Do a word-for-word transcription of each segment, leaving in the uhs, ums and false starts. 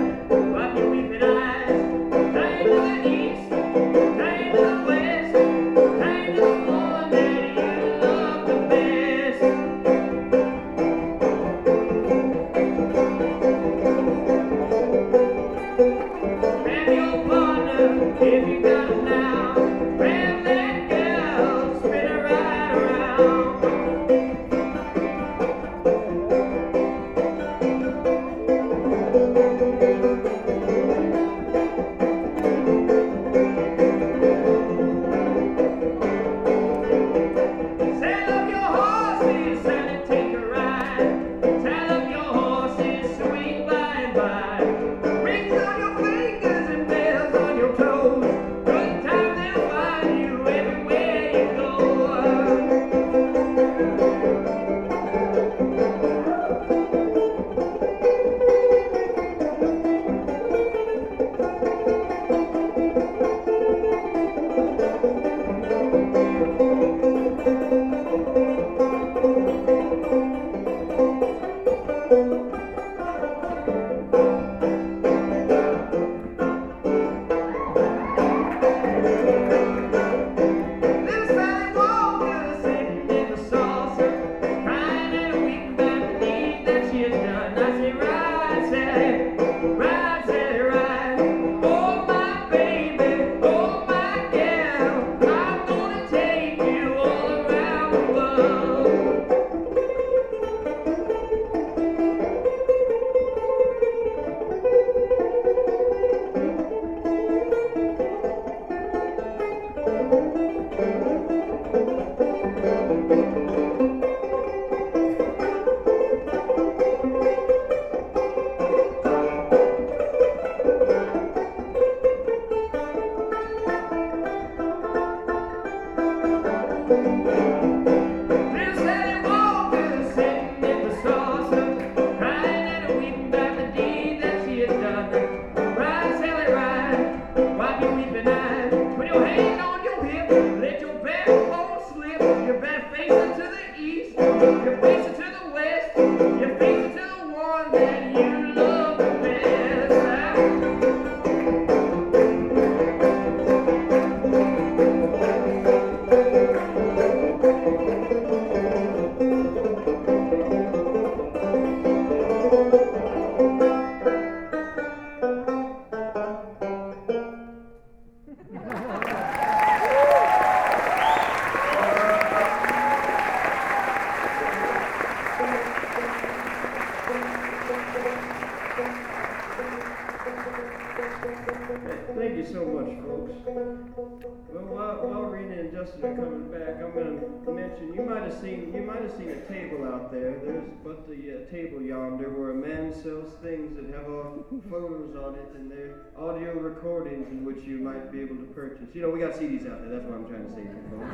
Photos on it, and they're audio recordings in which you might be able to purchase. You know, we got C Ds out there, that's what I'm trying to say to you folks.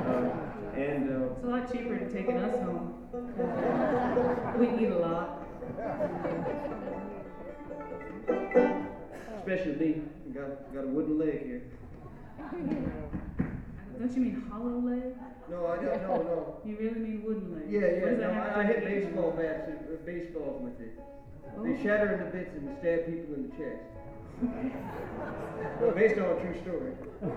Uh, and, uh, it's a lot cheaper than taking us home. We eat a lot. Especially me. Got, got a wooden leg here. Don't you mean hollow leg? No, I don't, no, no. You really mean wooden leg? Yeah, yeah, no, I, I hit baseball bats, uh, baseballs with it. Oh. They shatter into bits and stab people in the chest. Well, based on a true story.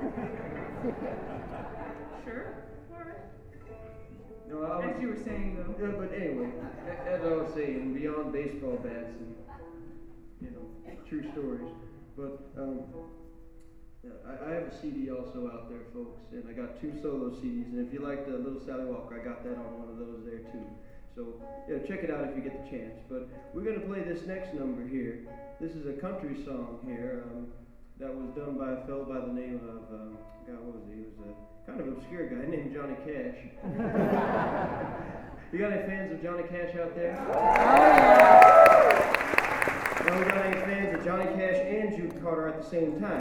Sure. All right. No, I was, as you were saying, though. Yeah, but anyway, as I was saying, beyond baseball bats and, you know, true stories. But um, I, I have a C D also out there, folks, and I got two solo C Ds. And if you like the Little Sally Walker, I got that on one of those there too. So, yeah, check it out if you get the chance. But we're going to play this next number here. This is a country song here um, that was done by a fellow by the name of, um, God, what was he? He was a kind of obscure guy named Johnny Cash. You got any fans of Johnny Cash out there? Well, we got any fans of Johnny Cash and Jude Carter at the same time?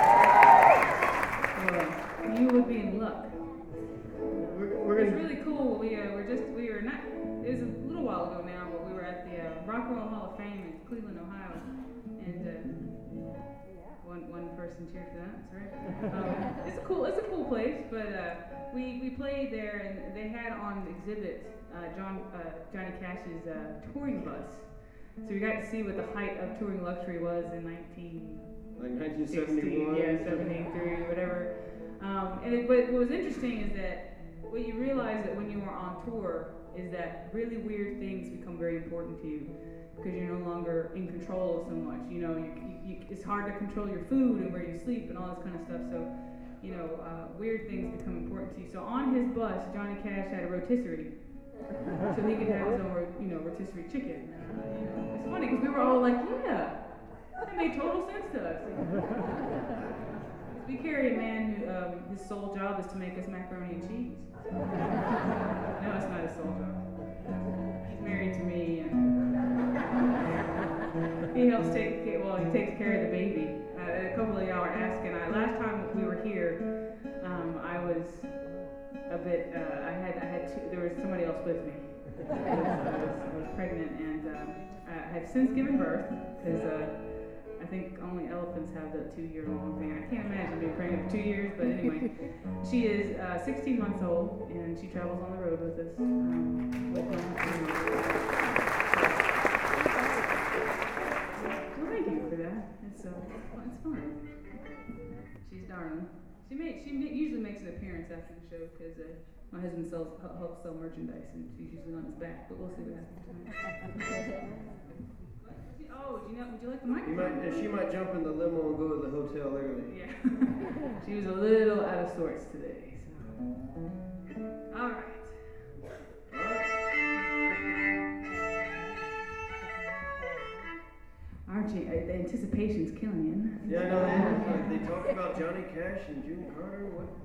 Well, you would be in luck. We're, we're it's gonna... really cool. We uh, were just, we were not, it was a little while ago now, but we were at the uh, Rock and Roll Hall of Fame in Cleveland, Ohio. And uh, one one person cheered for that, that's right. Um, it's a cool, it's a cool place, but uh, we, we played there and they had on exhibit uh, John uh, Johnny Cash's uh, touring bus. So we got to see what the height of touring luxury was in nineteen Like nineteen sixty, seventy-one. yeah, seventy-three, whatever. Um, and it, but what was interesting is that what you realize that when you are on tour is that really weird things become very important to you because you're no longer in control of so much. You know, you, you, you, it's hard to control your food and where you sleep and all this kind of stuff. So, you know, uh, weird things become important to you. So on his bus, Johnny Cash had a rotisserie, so he could have his own, you know, rotisserie chicken. You know, it's funny because we were all like, yeah, that made total sense to us. We carry a man who um, his sole job is to make us macaroni and cheese. No, it's not his sole job. He's married to me, and he helps take well, he takes care of the baby. Uh, a couple of y'all are asking. I, last time we were here, um, I was a bit. Uh, I had I had two. There was somebody else with me. I was, I was, I was pregnant, and um, I have since given birth because. Uh, I think only elephants have the two-year-long thing. I can't imagine being pregnant for two years, but anyway, she is uh, sixteen months old, and she travels on the road with us. Um, with my husband. Well, thank you for that. It's uh, it's fun. She's darling. She may she may, usually makes an appearance after the show because uh, my husband sells helps sell merchandise, and she's usually on his back. But we'll see what happens tonight. Oh, do you know, would you like the You microphone? might, she might jump in the limo and go to the hotel early. Yeah. She was a little out of sorts today. So. All right. Archie, uh, the anticipation's killing you. Yeah, no, they, they talk about Johnny Cash and June Carter. What?